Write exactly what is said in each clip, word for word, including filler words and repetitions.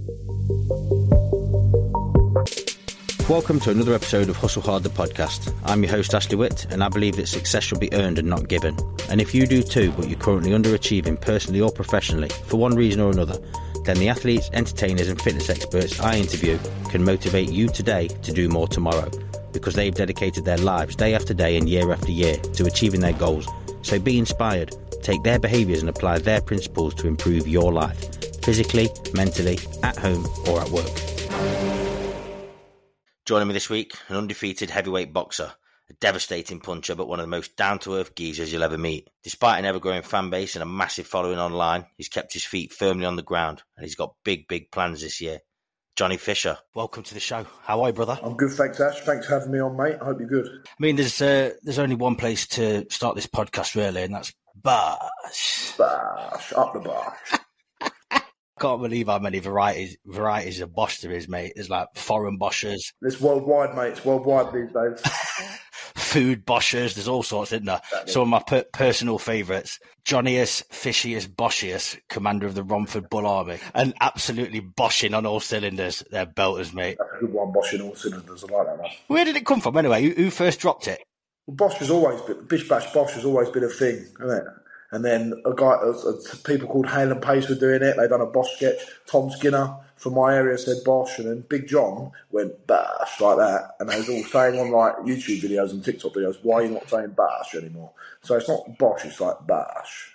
Welcome to another episode of Hustle Hard, the podcast. I'm your host, Ashley Witt, and I believe that success should be earned and not given. And if you do too, but you're currently underachieving personally or professionally, for one reason or another, then the athletes, entertainers and fitness experts I interview can motivate you today to do more tomorrow, because they've dedicated their lives day after day and year after year to achieving their goals. So be inspired, take their behaviours and apply their principles to improve your life, physically, mentally, at home or at work. Joining me this week, an undefeated heavyweight boxer, a devastating puncher, but one of the most down-to-earth geezers you'll ever meet. Despite an ever-growing fan base and a massive following online, he's kept his feet firmly on the ground, and he's got big, big plans this year. Johnny Fisher, welcome to the show. How are you, brother? I'm good, thanks, Ash. Thanks for having me on, mate. I hope you're good. I mean, there's uh, there's only one place to start this podcast, really, and that's Bosh. Bosh, up the Bosh. Can't believe how many varieties varieties of Bosh there is, mate. There's like foreign Boshers. It's worldwide, mate. It's worldwide these days. Food Boshers. There's all sorts, isn't there? Exactly. Some of my per- personal favourites. Johnnius, Fishius, Boshius, commander of the Romford Bull Army. And absolutely boshing on all cylinders. They're belters, mate. That's a good one, boshing all cylinders. I like that one. Where did it come from, anyway? Who, who first dropped it? Well, Bosh has always been, Bish Bash Bosh has always been a thing, hasn't it? And then a guy, a, a, people called Hale and Pace were doing it. They'd done a Bosh sketch. Tom Skinner from my area said Bosh, and then Big John went Bash like that. And they was all saying on like YouTube videos and TikTok videos, why are you not saying Bash anymore? So it's not Bosh, it's like Bash.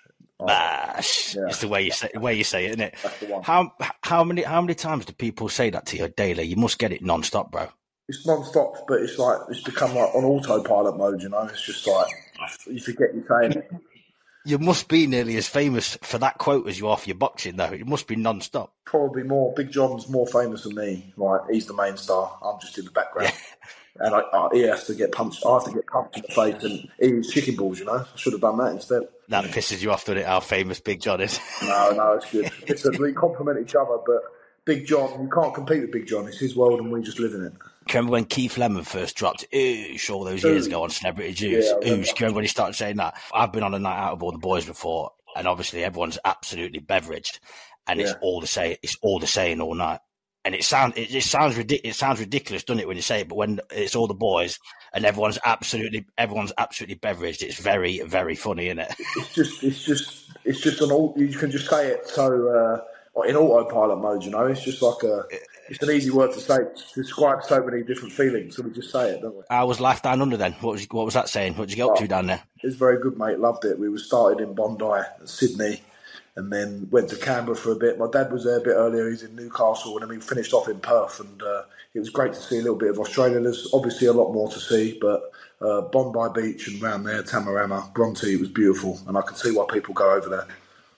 Bash. Yeah. It's the way you say, the way you say it, isn't it? That's the one. How how many how many times do people say that to you daily? You must get it non-stop, bro. It's non-stop, but it's like it's become like on autopilot mode. You know, it's just like you forget you're saying it. You must be nearly as famous for that quote as you are for your boxing, though. It must be non-stop. Probably more. Big John's more famous than me. Like, he's the main star. I'm just in the background. Yeah. And I, I, he has to get punched. I have to get punched in the face and eat chicken balls, you know. I should have done that instead. That pisses you off, doesn't it, how famous Big John is? No, no, it's good. It's a, we complement each other, but Big John, you can't compete with Big John. It's his world and we just live in it. Do you remember when Keith Lemon first dropped Oosh all those years Ooh. ago on Celebrity Juice? Yeah, Oosh, do you remember when he started saying that? I've been on a night out with all the boys before, and obviously everyone's absolutely beveraged, and yeah. it's all the same. It's all the same all night, and it sounds it, it sounds ridiculous. It sounds ridiculous, doesn't it, when you say it? But when it's all the boys and everyone's absolutely everyone's absolutely beveraged, it's very very funny, isn't it? It's just it's just it's just an all. You can just say it so uh, in autopilot mode. You know, it's just like a. It's an easy word to say to describe so many different feelings, so we just say it, don't we? How was life down under then? What was what was that saying? What did you get up oh, to down there? It was very good, mate. Loved it. We were started in Bondi, Sydney, and then went to Canberra for a bit. My dad was there a bit earlier. He's in Newcastle, and then we finished off in Perth. And uh, it was great to see a little bit of Australia. There's obviously a lot more to see, but uh, Bondi Beach and round there, Tamarama, Bronte, it was beautiful, and I can see why people go over there.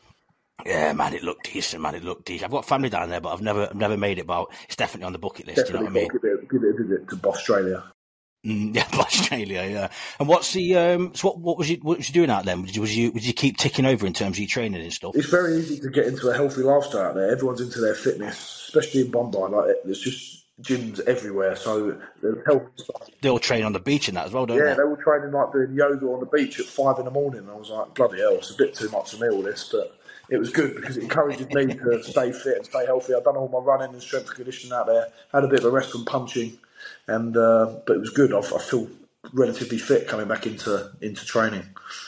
Yeah, man, it looked decent, man. It looked decent. I've got family down there, but I've never I've never made it, but it's definitely on the bucket list, definitely, you know what I mean? Give it, give it a visit to Australia. Mm, yeah, Australia, yeah. And what's the, um, so what, what was you, what was you doing out there? Was you, was you, was you keep ticking over in terms of your training and stuff? It's very easy to get into a healthy lifestyle out there. Everyone's into their fitness, especially in Bondi. Like, there's just gyms everywhere, so there's healthy stuff. They all train on the beach and that as well, don't yeah, they? Yeah, they were training like doing yoga on the beach at five in the morning. And I was like, bloody hell, it's a bit too much for me, all this, but it was good because it encourages me to stay fit and stay healthy. I've done all my running and strength and conditioning out there. Had a bit of a rest from punching, and uh, but it was good. I, I feel relatively fit coming back into into training.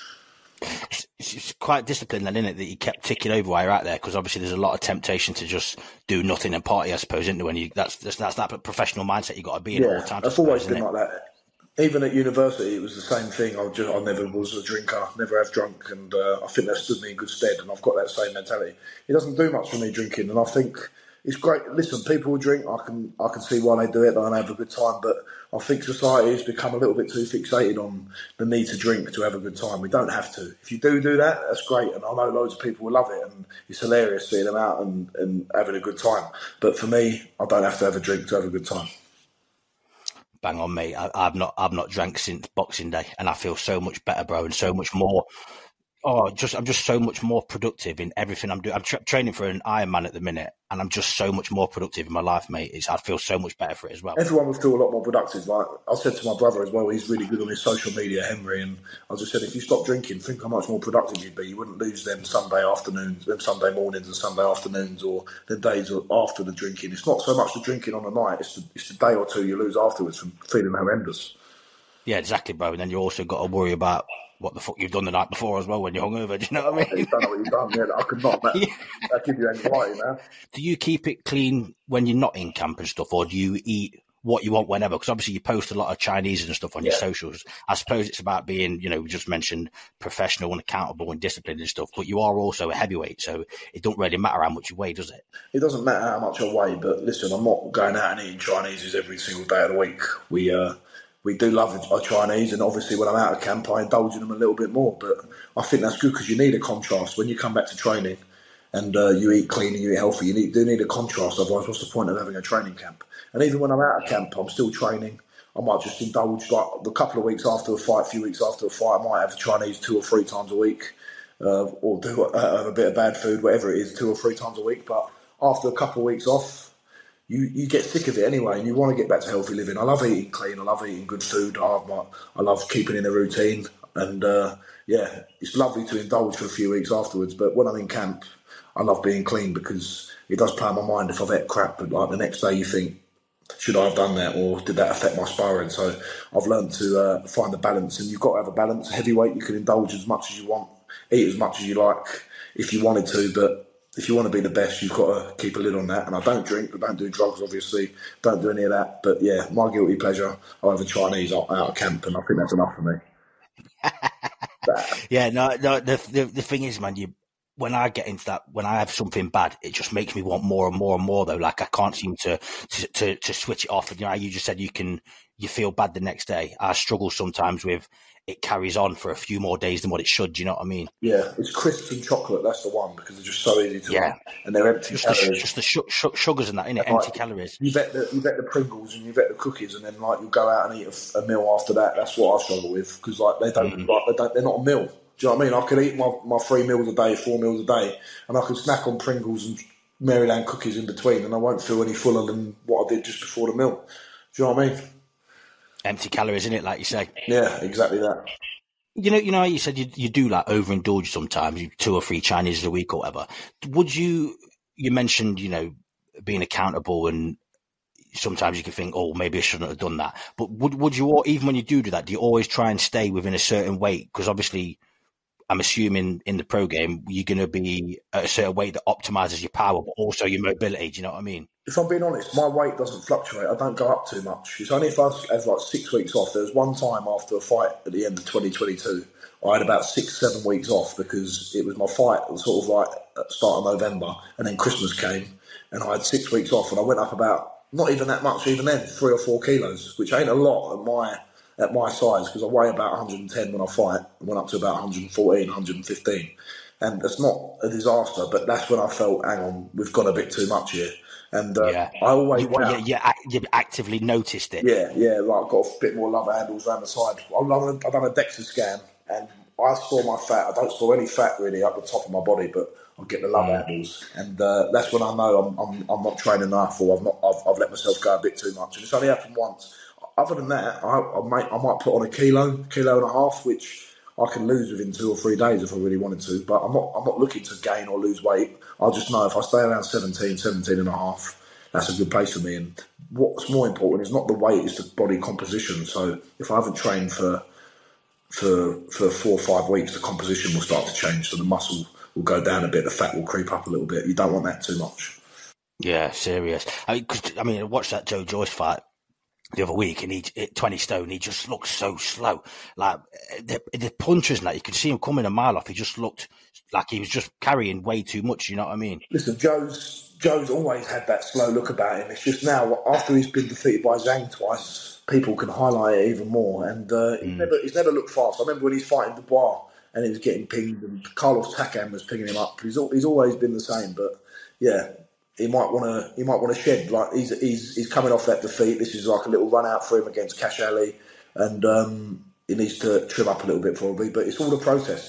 It's, it's quite disciplined then, isn't it, that you kept ticking over while you're out there? Because obviously there's a lot of temptation to just do nothing and party, I suppose, isn't there? When you that's that's, that's that professional mindset you've got to be in yeah, all the time. I've always been like that. Even at university, it was the same thing. I, just, I never was a drinker, never have drunk, and uh, I think that stood me in good stead, and I've got that same mentality. It doesn't do much for me drinking, and I think it's great. Listen, people who drink, I can I can see why they do it, and they have a good time, but I think society has become a little bit too fixated on the need to drink to have a good time. We don't have to. If you do do that, that's great, and I know loads of people will love it, and it's hilarious seeing them out and, and having a good time. But for me, I don't have to have a drink to have a good time. Bang on, mate. I, I've not I've not drank since Boxing Day, and I feel so much better, bro, and so much more Oh, just I'm just so much more productive in everything I'm doing. I'm tra- training for an Ironman at the minute, and I'm just so much more productive in my life, mate. It's, I feel so much better for it as well. Everyone would feel a lot more productive. Like I said to my brother as well, he's really good on his social media, Henry, and I just said, if you stop drinking, think how much more productive you'd be. You wouldn't lose them Sunday afternoons, them Sunday mornings and Sunday afternoons, or the days after the drinking. It's not so much the drinking on the night, it's the, it's the day or two you lose afterwards from feeling horrendous. Yeah, exactly, bro. And then you also got to worry about what the fuck you've done the night before as well when you're hungover. Do you know what I mean? You don't know what you've done. Yeah, I could not. That, yeah. that give you anxiety, man. Do you keep it clean when you're not in camp and stuff, or do you eat what you want whenever? Because obviously you post a lot of Chinese and stuff on yeah. your socials. I suppose it's about being, you know, we just mentioned professional and accountable and disciplined and stuff, but you are also a heavyweight, so it don't really matter how much you weigh, does it? It doesn't matter how much I weigh, but listen, I'm not going out and eating Chinese every single day of the week. We, uh, We do love our Chinese, and obviously when I'm out of camp, I indulge in them a little bit more. But I think that's good because you need a contrast. When you come back to training and uh, you eat clean and you eat healthy, you need, do need a contrast. Otherwise, what's the point of having a training camp? And even when I'm out of camp, I'm still training. I might just indulge, like a couple of weeks after a fight, a few weeks after a fight, I might have Chinese two or three times a week, uh, or do uh, a bit of bad food, whatever it is, two or three times a week. But after a couple of weeks off, You, you get sick of it anyway, and you want to get back to healthy living. I love eating clean. I love eating good food. I, I love keeping in a routine, and uh, yeah, it's lovely to indulge for a few weeks afterwards. But when I'm in camp, I love being clean because it does play on my mind if I've ate crap. But like the next day, you think, should I have done that, or did that affect my sparring? So I've learned to uh, find a balance, and you've got to have a balance. Heavyweight, you can indulge as much as you want, eat as much as you like if you wanted to, but if you want to be the best, you've got to keep a lid on that. And I don't drink, I don't do drugs, obviously. Don't do any of that. But yeah, my guilty pleasure, I have a Chinese out of camp, and I think that's enough for me. yeah, no, no. The, the the thing is, man, you when I get into that, when I have something bad, it just makes me want more and more and more. Though, like I can't seem to to to, to switch it off. And you know, you just said you can you feel bad the next day. I struggle sometimes with. It carries on for a few more days than what it should. Do you know what I mean? Yeah, it's crisps and chocolate. That's the one because they're just so easy to yeah. eat, and they're empty just calories. The, just the sh- sh- sugars and that, innit? Empty like, calories. You bet the you bet the Pringles and you bet the cookies, and then like you go out and eat a, a meal after that. That's what I struggle with because like they don't mm. like they don't they're not a meal. Do you know what I mean? I could eat my, my three meals a day, four meals a day, and I could snack on Pringles and Maryland cookies in between, and I won't feel any fuller than what I did just before the meal. Do you know what I mean? Empty calories, innit? Like you say. Yeah, exactly that. You know, you know, you said you, you do like overindulge sometimes, two or three Chinese a week or whatever. Would you, you mentioned, you know, being accountable and sometimes you can think, oh, maybe I shouldn't have done that. But would, would you, even when you do do that, do you always try and stay within a certain weight? Because obviously I'm assuming in the pro game, you're going to be at a certain weight that optimizes your power, but also your mobility. Do you know what I mean? If I'm being honest, my weight doesn't fluctuate. I don't go up too much. It's only if I have like six weeks off. There was one time after a fight at the end of twenty twenty-two, I had about six, seven weeks off because it was my fight sort of like at the start of November, and then Christmas came, and I had six weeks off, and I went up about, not even that much even then, three or four kilos, which ain't a lot at my at my size because I weigh about one hundred ten when I fight. I went up to about one hundred fourteen, one hundred fifteen. And that's not a disaster, but that's when I felt, hang on, we've gone a bit too much here. And uh, yeah. I always... You, yeah, yeah, you actively noticed it. Yeah, yeah, like I've got a bit more love handles around the side. I've done a, I've done a DEXA scan, and I store my fat. I don't store any fat really up the top of my body, but I get the love mm. handles. And uh, that's when I know I'm, I'm I'm not training enough, or I've not I've, I've let myself go a bit too much. And it's only happened once. Other than that, I, I, might, I might put on a kilo, kilo and a half, which I can lose within two or three days if I really wanted to. But I'm not I'm not looking to gain or lose weight. I just know if I stay around seventeen, seventeen and a half, that's a good place for me. And what's more important is not the weight, it's the body composition. So if I haven't trained for for for four or five weeks, the composition will start to change. So the muscle will go down a bit, the fat will creep up a little bit. You don't want that too much. Yeah, serious. I mean, 'cause, I mean, I watched that Joe Joyce fight the other week, and he at twenty stone, he just looked so slow. Like the, the punches and that, you could see him coming a mile off. He just looked like he was just carrying way too much. You know what I mean? Listen, Joe's Joe's always had that slow look about him. It's just now after he's been defeated by Zhang twice, people can highlight it even more. And uh, he's mm. never he's never looked fast. I remember when he's fighting Dubois and he was getting pinged, and Carlos Takam was pinging him up. He's he's always been the same, but yeah. He might want to. He might want to shed. Like he's he's he's coming off that defeat. This is like a little run out for him against Cash Ali, and um, he needs to trim up a little bit probably. But it's all the process.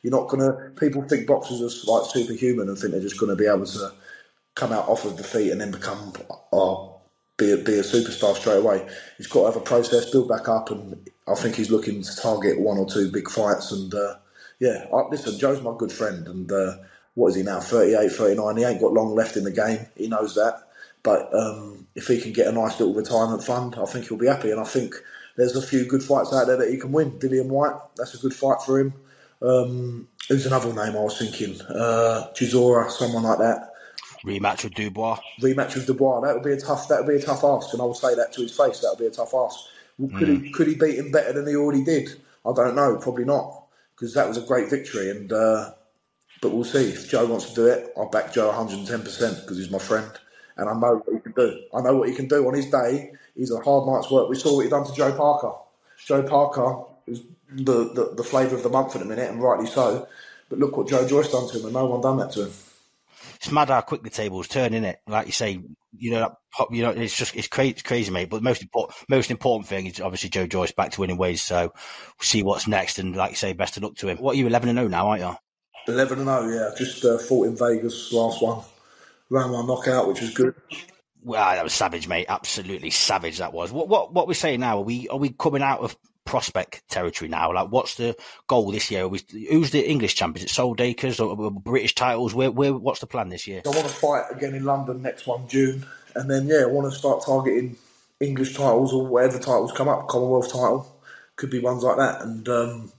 You're not going to. People think boxers are like superhuman and think they're just going to be able to come out off of defeat and then become uh, be a, be a superstar straight away. He's got to have a process, build back up, and I think he's looking to target one or two big fights. And uh, yeah, I, listen, Joe's my good friend, and uh, what is he now? thirty-eight, thirty-nine. He ain't got long left in the game. He knows that. But um, if he can get a nice little retirement fund, I think he'll be happy. And I think there's a few good fights out there that he can win. Dillian White, that's a good fight for him. Um, who's another name I was thinking? Uh, Chisora, someone like that. Rematch with Dubois. Rematch with Dubois. That would be a tough. That would be a tough ask, and I will say that to his face. That would be a tough ask. Well, could mm. he? Could he beat him better than he already did? I don't know. Probably not, because that was a great victory. And uh, but we'll see. If Joe wants to do it, I'll back Joe one hundred ten percent because he's my friend, and I know what he can do. I know what he can do on his day. He's a hard night's work. We saw what he done to Joe Parker. Joe Parker is the the, the flavour of the month at the minute, and rightly so. But look what Joe Joyce done to him, and no one done that to him. It's mad how quick the tables turn, isn't it? Like you say, you know, you know, it's just it's crazy, it's crazy, mate. But the most important, most important thing is obviously Joe Joyce back to winning ways. So we'll see what's next, and like you say, best of luck to him. What are you, eleven and zero now, aren't you? Eleven and zero, yeah. Just uh, fought in Vegas last one, ran my knockout, which was good. Well, that was savage, mate. Absolutely savage that was. What what what we're saying now? Are we are we coming out of prospect territory now? Like, what's the goal this year? We, who's the English champ? Is it Sol Dakers or, or British titles? Where, where, what's the plan this year? I want to fight again in London next one, June. And then, yeah, I want to start targeting English titles or whatever titles come up, Commonwealth title. Could be ones like that. And um,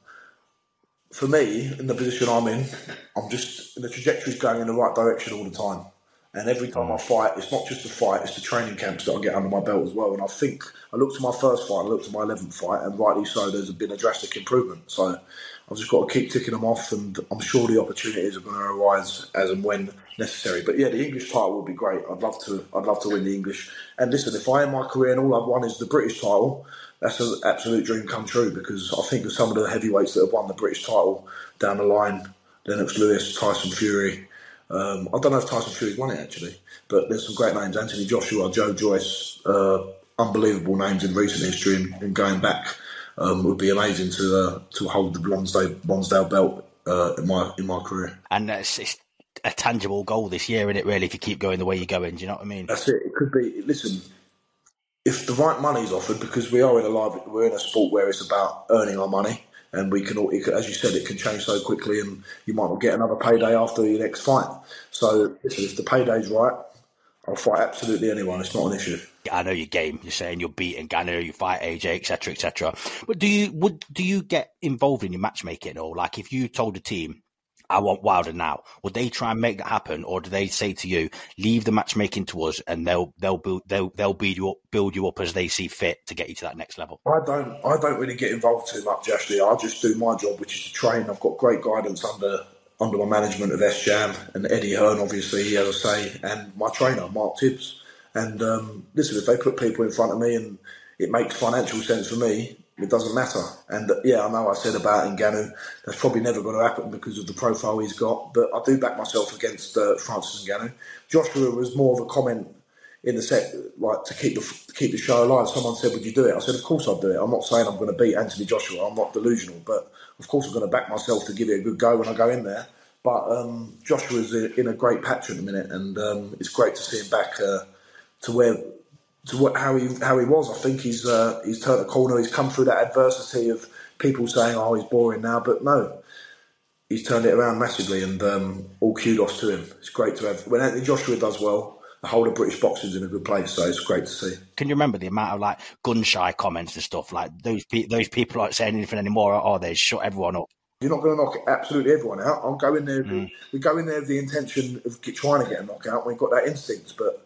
for me, in the position I'm in, I'm just, the trajectory's going in the right direction all the time. And every time I fight, it's not just the fight, it's the training camps that I get under my belt as well. And I think, I looked at my first fight, I looked at my eleventh fight, and rightly so, there's been a drastic improvement. So I've just got to keep ticking them off, and I'm sure the opportunities are going to arise as and when necessary. But yeah, the English title would be great. I'd love to I'd love to win the English. And listen, if I end my career and all I've won is the British title, that's an absolute dream come true, because I think of some of the heavyweights that have won the British title down the line, Lennox Lewis, Tyson Fury. Um, I don't know if Tyson Fury's won it actually, but there's some great names: Anthony Joshua, Joe Joyce, uh, unbelievable names in recent history. And, and going back, um, would be amazing to uh, to hold the Lonsdale, Lonsdale belt uh, in my in my career. And it's, it's a tangible goal this year, isn't it? Really, if you keep going the way you're going, do you know what I mean? That's it. It could be. Listen, if the right money's offered, because we are in a live, we're in a sport where it's about earning our money. And we can, all, it, as you said, it can change so quickly, and you might not get another payday after your next fight. So, listen, if the payday's right, I'll fight absolutely anyone. It's not an issue. I know your game. You're saying you're beating Gano, you fight A J, et cetera, et cetera. But do you would do you get involved in your matchmaking, or like if you told a team, I want Wilder now, would they try and make that happen, or do they say to you, leave the matchmaking to us, and they'll they'll build they'll they'll build you up, build you up as they see fit to get you to that next level? I don't I don't really get involved too much, Ashley. I just do my job, which is to train. I've got great guidance under under my management of S Jam and Eddie Hearn, obviously, he has a say, and my trainer Mark Tibbs. And um, listen, if they put people in front of me and it makes financial sense for me, it doesn't matter. And uh, yeah, I know I said about Ngannou, that's probably never going to happen because of the profile he's got, but I do back myself against uh, Francis Ngannou. Joshua was more of a comment in the set, like to keep the to keep the show alive. Someone said, would you do it? I said, of course I'd do it. I'm not saying I'm going to beat Anthony Joshua, I'm not delusional, but of course I'm going to back myself to give it a good go when I go in there. But um, Joshua's in a great patch at the minute, and um, it's great to see him back uh, to where to what, how he how he was. I think he's uh, he's turned the corner. He's come through that adversity of people saying, "Oh, he's boring now," but no, he's turned it around massively, and um, all kudos to him. It's great to have when Anthony Joshua does well. The whole of British boxing's in a good place, so it's great to see. Can you remember the amount of like gun shy comments and stuff? Like those pe- those people aren't saying anything anymore. Oh, they shut everyone up. You're not going to knock absolutely everyone out. I'll go in there. Mm. We go in there with the intention of trying to get a knockout. We've got that instinct, but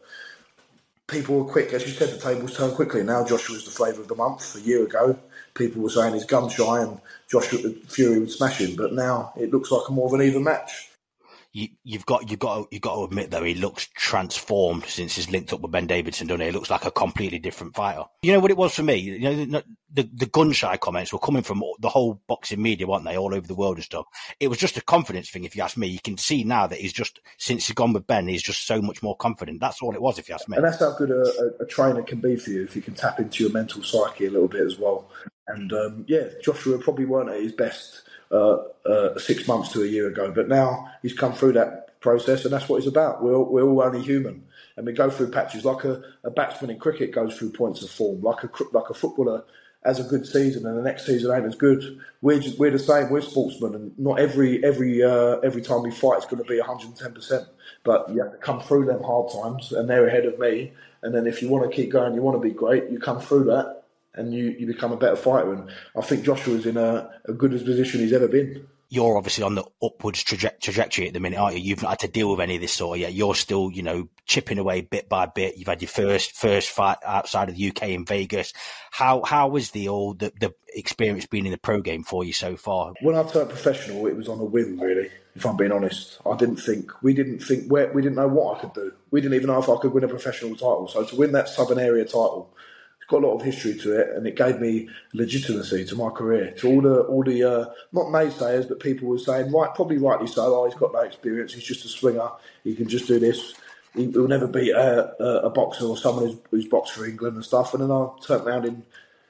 people were quick. As you said, the tables turn quickly. Now Joshua's the flavour of the month. A year ago, people were saying he's gun shy and Joshua Fury would smash him, but now it looks like a more of an even match. You, you've got you've got to, you've got to admit though, he looks transformed since he's linked up with Ben Davidson, doesn't he? He looks like a completely different fighter. You know what it was for me? You know, the the gun shy comments were coming from the whole boxing media, weren't they, all over the world and stuff. It was just a confidence thing, if you ask me. You can see now that he's just, since he's gone with Ben, he's just so much more confident. That's all it was, if you ask me. And that's how good a, a, a trainer can be for you, if you can tap into your mental psyche a little bit as well. And um, yeah, Joshua probably weren't at his best uh, uh, six months to a year ago. But now he's come through that process, and that's what it's about. We're all, we're all only human, and we go through patches like a, a batsman in cricket goes through points of form, like a like a footballer has a good season and the next season ain't as good. We're just, we're the same. We're sportsmen, and not every every uh, every time we fight is going to be one hundred ten percent. But you have to come through them hard times, and they're ahead of me. And then if you want to keep going, you want to be great, you come through that, and you, you become a better fighter. And I think Joshua's in a, a good position he's ever been. You're obviously on the upwards traje- trajectory at the minute, aren't you? You've not had to deal with any of this sort of yet. You're still, you know, chipping away bit by bit. You've had your first first fight outside of the U K in Vegas. How how was the all the, the experience been in the pro game for you so far? When I turned professional, it was on a whim, really. If I'm being honest, I didn't think we didn't think where we didn't know what I could do. We didn't even know if I could win a professional title. So to win that Southern Area title, it's got a lot of history to it, and it gave me legitimacy to my career. To all the all the uh, not naysayers, but people were saying, right, probably rightly so. Oh, he's got no experience. He's just a swinger. He can just do this. He, he'll never beat a, a, a boxer or someone who's, who's boxed for England and stuff. And then I turned around in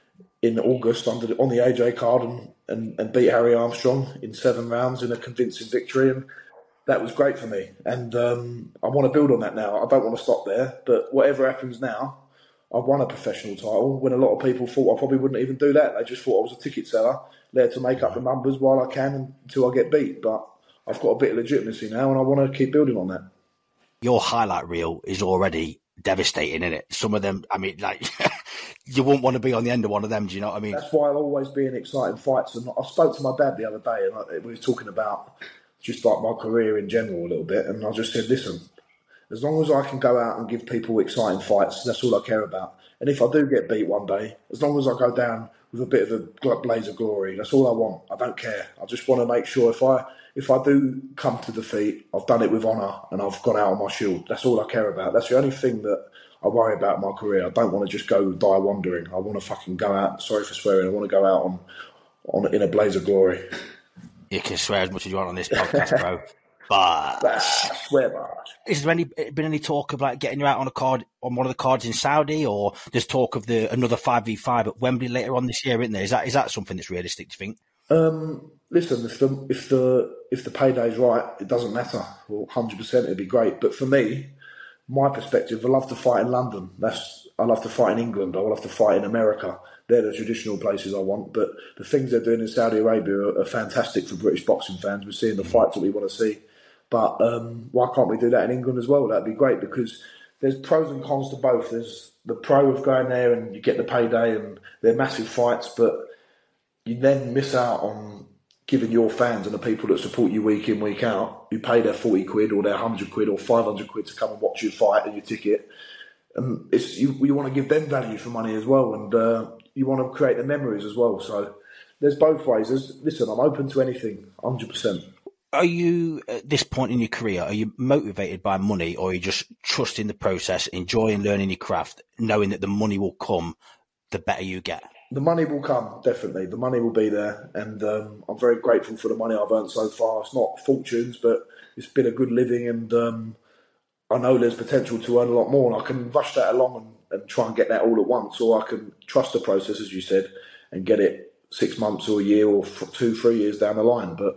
in August under the, on the A J card and, and, and beat Harry Armstrong in seven rounds in a convincing victory, and that was great for me. And um, I want to build on that now. I don't want to stop there, but whatever happens now, I've won a professional title when a lot of people thought I probably wouldn't even do that. They just thought I was a ticket seller there to make up the numbers while I can until I get beat. But I've got a bit of legitimacy now, and I want to keep building on that. Your highlight reel is already devastating, isn't it? Some of them, I mean, like, you wouldn't want to be on the end of one of them, do you know what I mean? That's why I'll always be in exciting fights. And I spoke to my dad the other day, and I, we were talking about just like my career in general a little bit, and I just said, listen, as long as I can go out and give people exciting fights, that's all I care about. And if I do get beat one day, as long as I go down with a bit of a blaze of glory, that's all I want. I don't care. I just want to make sure if I if I do come to defeat, I've done it with honour and I've gone out on my shield. That's all I care about. That's the only thing that I worry about in my career. I don't want to just go die wandering. I want to fucking go out, sorry for swearing, I want to go out on, on in a blaze of glory. You can swear as much as you want on this podcast, bro. But I swear, bro. Is there any been any talk of like getting you out on a card on one of the cards in Saudi, or there's talk of the another five v five at Wembley later on this year, isn't there? Is that is that something that's realistic, do you think? Um, listen, if the if the if the payday's right, it doesn't matter. Well, one hundred percent, it'd be great. But for me, my perspective, I love to fight in London. That's I love to fight in England. I love to fight in America. They're the traditional places I want. But the things they're doing in Saudi Arabia are, are fantastic for British boxing fans. We're seeing the fights that we want to see. But um, why can't we do that in England as well? That'd be great, because there's pros and cons to both. There's the pro of going there and you get the payday and they're massive fights, but you then miss out on giving your fans and the people that support you week in, week out, who pay their forty quid or their one hundred quid or five hundred quid to come and watch you fight and your ticket. And it's you, you want to give them value for money as well, and uh, you want to create the memories as well. So there's both ways. There's, listen, I'm open to anything, one hundred percent. Are you, at this point in your career, are you motivated by money, or are you just trusting the process, enjoying learning your craft, knowing that the money will come the better you get? The money will come, definitely. The money will be there, and um, I'm very grateful for the money I've earned so far. It's not fortunes, but it's been a good living, and um, I know there's potential to earn a lot more, and I can rush that along and, and try and get that all at once, or I can trust the process, as you said, and get it six months or a year or two, three years down the line. But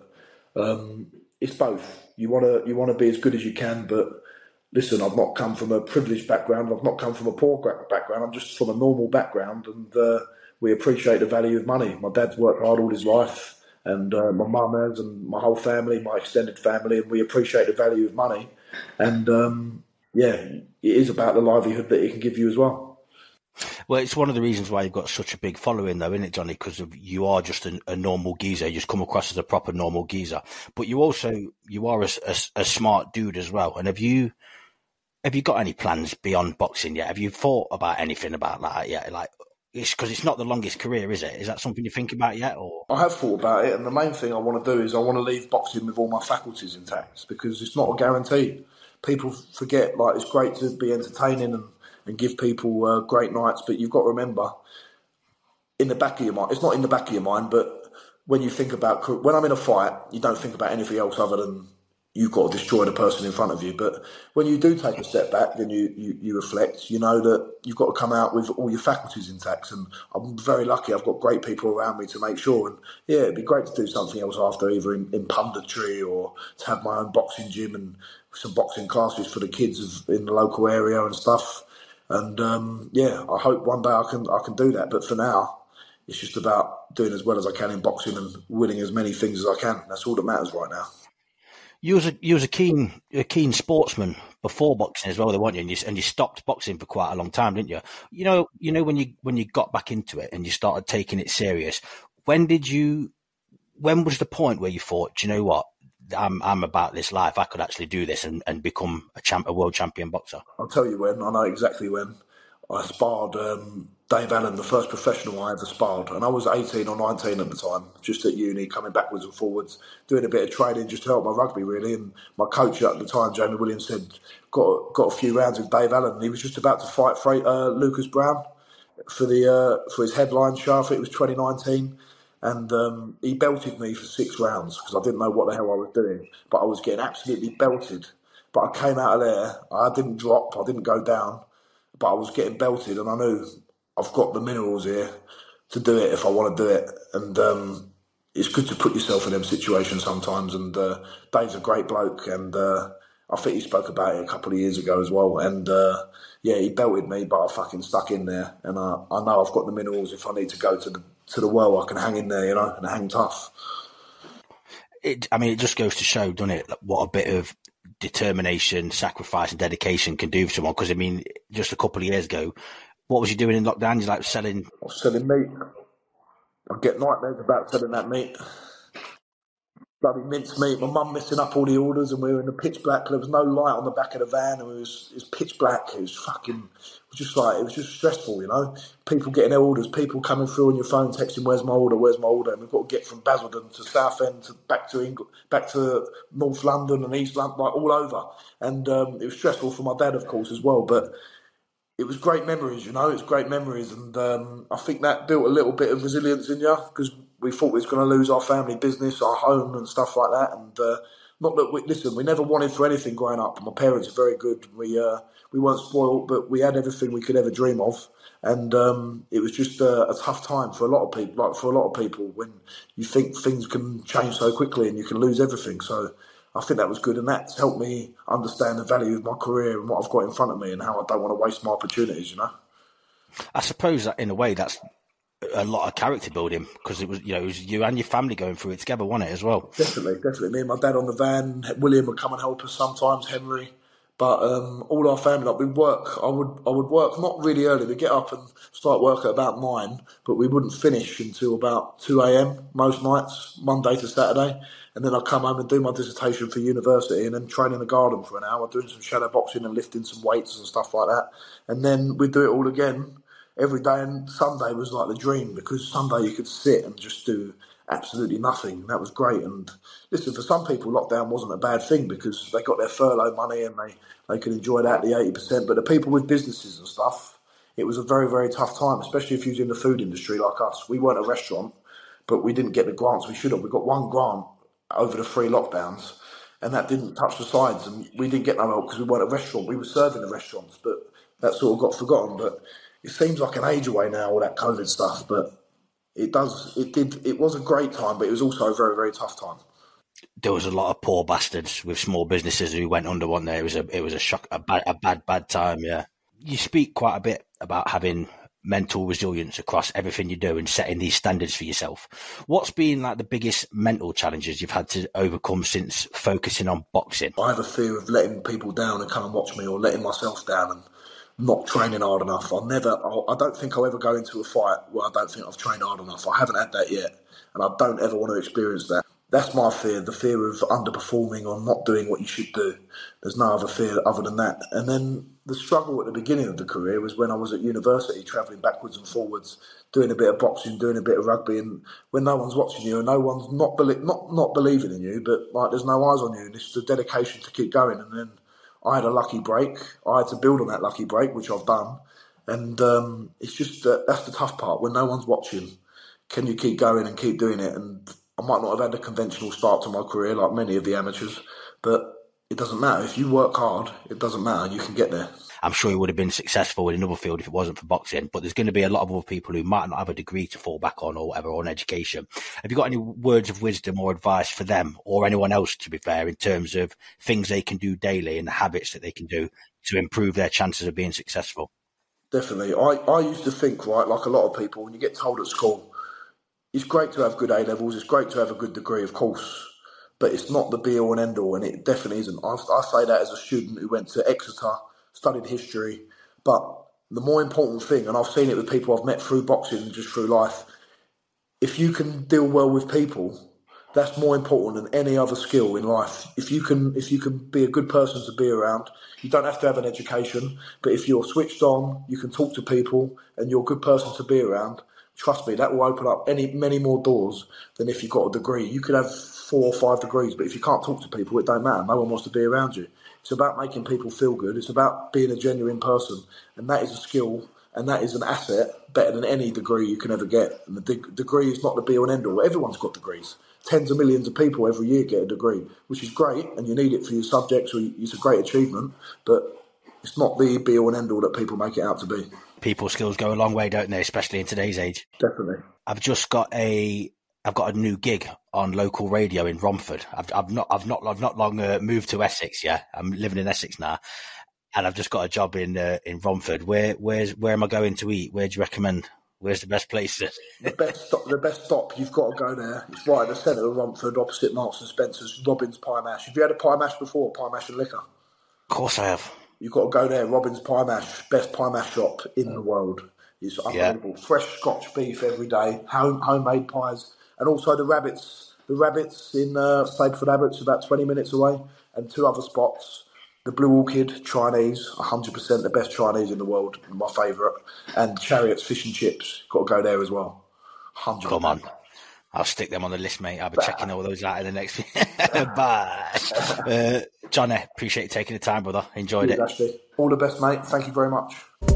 um, it's both. You want to you want to be as good as you can, but listen, I've not come from a privileged background. I've not come from a poor background. I'm just from a normal background, and uh, we appreciate the value of money. My dad's worked hard all his life, and uh, my mum has, and my whole family, my extended family, and we appreciate the value of money. And um, yeah, it is about the livelihood that it can give you as well. Well, it's one of the reasons why you've got such a big following, though, isn't it, Johnny? Because you are just a, a normal geezer. You just come across as a proper normal geezer. But you also, you are a, a, a smart dude as well. And have you, have you got any plans beyond boxing yet? Have you thought about anything about that yet? Like, it's because it's not the longest career, is it? Is that something you think about yet? Or I have thought about it, and the main thing I want to do is I want to leave boxing with all my faculties intact, because it's not a guarantee. People forget, like, it's great to be entertaining and and give people uh, great nights, but you've got to remember, in the back of your mind, it's not in the back of your mind, but when you think about, when I'm in a fight, you don't think about anything else other than you've got to destroy the person in front of you. But when you do take a step back and you, you, you reflect, you know that you've got to come out with all your faculties intact. And I'm very lucky. I've got great people around me to make sure. And yeah, it'd be great to do something else after, either in, in punditry or to have my own boxing gym and some boxing classes for the kids of, in the local area and stuff. And um, yeah, I hope one day I can I can do that. But for now, it's just about doing as well as I can in boxing and winning as many things as I can. That's all that matters right now. You was a you was a keen a keen sportsman before boxing as well, though, weren't you? And you and you stopped boxing for quite a long time, didn't you? You know, you know when you when you got back into it and you started taking it serious. When did you? When was the point where you thought, do you know what? I'm I'm about this life. I could actually do this and, and become a champ, a world champion boxer. I'll tell you when. I know exactly when. I sparred um, Dave Allen, the first professional I ever sparred, and I was eighteen or nineteen at the time, just at uni, coming backwards and forwards, doing a bit of training just to help my rugby, really. And my coach at the time, Jamie Williams, said, got got a few rounds with Dave Allen, and he was just about to fight Fra- uh, Lucas Brown for the uh, for his headline show. I think it was twenty nineteen. And um, he belted me for six rounds because I didn't know what the hell I was doing, but I was getting absolutely belted. But I came out of there, I didn't drop, I didn't go down, but I was getting belted, and I knew I've got the minerals here to do it if I want to do it. And um, it's good to put yourself in them situations sometimes. And uh, Dave's a great bloke, and uh, I think he spoke about it a couple of years ago as well. And uh, yeah, he belted me, but I fucking stuck in there. And I, I know I've got the minerals if I need to go to the to the well, I can hang in there, you know, and hang tough. It, I mean, it just goes to show, doesn't it, what a bit of determination, sacrifice and dedication can do for someone. Because, I mean, just a couple of years ago, what was you doing in lockdown? You're like selling... I was selling meat. I get nightmares about selling that meat. Bloody mince meat. My mum messing up all the orders, and we were in the pitch black. There was no light on the back of the van, and it was, it was pitch black. It was fucking... It was just like... It was just stressful, you know? People getting their orders, people coming through on your phone, texting, where's my order, where's my order? And we've got to get from Basildon to Southend to back to England, back to North London and East London, like all over. And um, it was stressful for my dad, of course, as well. But it was great memories, you know? It's great memories. And um, I think that built a little bit of resilience in you, because we thought we was going to lose our family business, our home and stuff like that. And uh, not that we, listen, we never wanted for anything growing up. My parents are very good. We uh, we weren't spoiled, but we had everything we could ever dream of. And um, it was just a, a tough time for a lot of people, like for a lot of people, when you think things can change so quickly and you can lose everything. So I think that was good, and that's helped me understand the value of my career and what I've got in front of me and how I don't want to waste my opportunities, you know? I suppose that in a way that's a lot of character building, because it was, you know, it was you and your family going through it together, wasn't it, as well? Definitely, definitely. Me and my dad on the van, William would come and help us sometimes, Henry. But um, all our family, like we'd work, I would I would work not really early. We'd get up and start work at about nine, but we wouldn't finish until about two a.m. most nights, Monday to Saturday. And then I'd come home and do my dissertation for university and then train in the garden for an hour, doing some shadow boxing and lifting some weights and stuff like that. And then we'd do it all again every day. And Sunday was like the dream, because Sunday you could sit and just do absolutely nothing. That was great. And listen, for some people, lockdown wasn't a bad thing because they got their furlough money and they, they could enjoy that, the eighty percent. But the people with businesses and stuff, it was a very, very tough time, especially if you was in the food industry like us. We weren't a restaurant, but we didn't get the grants we should have. We got one grant over the three lockdowns, and that didn't touch the sides, and we didn't get no help because we weren't a restaurant. We were serving the restaurants, but that sort of got forgotten. But it seems like an age away now, all that COVID stuff, but it does, it did, it was a great time, but it was also a very, very tough time. There was a lot of poor bastards with small businesses who went under, wasn't there? It was a, it was a shock, a bad, a bad, bad time, yeah. You speak quite a bit about having mental resilience across everything you do and setting these standards for yourself. What's been like the biggest mental challenges you've had to overcome since focusing on boxing? I have a fear of letting people down and come and watch me, or letting myself down and not training hard enough. I'll never, I'll, I don't think I'll ever go into a fight where I don't think I've trained hard enough. I haven't had that yet, and I don't ever want to experience that. That's my fear, the fear of underperforming or not doing what you should do. There's no other fear other than that. And then the struggle at the beginning of the career was when I was at university, travelling backwards and forwards, doing a bit of boxing, doing a bit of rugby, and when no one's watching you and no one's not belie- not not believing in you, but like there's no eyes on you, and it's the dedication to keep going. And then I had a lucky break. I had to build on that lucky break, which I've done. And um, it's just uh, that's the tough part. When no one's watching, can you keep going and keep doing it? And I might not have had a conventional start to my career like many of the amateurs, But it doesn't matter. If you work hard, it doesn't matter. You can get there. I'm sure he would have been successful in another field if it wasn't for boxing, but there's going to be a lot of other people who might not have a degree to fall back on or whatever, or an education. Have you got any words of wisdom or advice for them, or anyone else, to be fair, in terms of things they can do daily and the habits that they can do to improve their chances of being successful? Definitely. I, I used to think, right, like a lot of people, when you get told at school, it's great to have good A-levels, it's great to have a good degree, of course, but it's not the be-all and end-all, and it definitely isn't. I, I say that as a student who went to Exeter, studied history, but the more important thing, and I've seen it with people I've met through boxing and just through life, if you can deal well with people, that's more important than any other skill in life. If you can, if you can be a good person to be around, you don't have to have an education, but if you're switched on, you can talk to people, and you're a good person to be around, trust me, that will open up any many more doors than if you've got a degree. You could have four or five degrees, but if you can't talk to people, it don't matter. No one wants to be around you. It's about making people feel good. It's about being a genuine person. And that is a skill, and that is an asset better than any degree you can ever get. And the de- degree is not the be-all and end-all. Everyone's got degrees. Tens of millions of people every year get a degree, which is great, and you need it for your subjects, or it's a great achievement, but it's not the be-all and end-all that people make it out to be. People's skills go a long way, don't they? Especially in today's age. Definitely. I've just got a, I've got a new gig on local radio in Romford. I've, I've not, I've not, I've not long uh, moved to Essex. Yeah, I'm living in Essex now, and I've just got a job in uh, in Romford. Where, where's, where am I going to eat? Where do you recommend? Where's the best place? the best stop, the best stop, you've got to go there. It's right in the centre of Romford, opposite Marks and Spencer's, Robin's Pie Mash. Have you had a pie mash before? Pie mash and liquor? Of course I have. You've got to go there. Robin's Pie Mash, best pie mash shop in the world. It's unbelievable. Yeah. Fresh Scotch beef every day, home homemade pies, and also the rabbits. The rabbits in uh, Stapleford Abbott's about twenty minutes away, and two other spots. The Blue Orchid Chinese, one hundred percent the best Chinese in the world, my favourite. And Chariot's Fish and Chips, got to go there as well. one hundred percent. Come on. I'll stick them on the list, mate. I'll be checking all those out in the next Bye. uh, John, I appreciate you taking the time, brother. Enjoyed it. Ashley. All the best, mate. Thank you very much.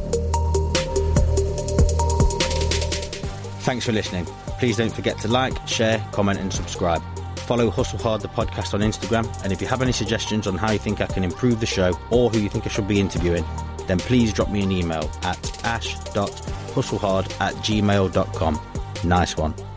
Thanks for listening. Please don't forget to like, share, comment and subscribe. Follow Hustle Hard the podcast on Instagram, and if you have any suggestions on how you think I can improve the show or who you think I should be interviewing, then please drop me an email at ash dot hustlehard at gmail dot com. Nice one.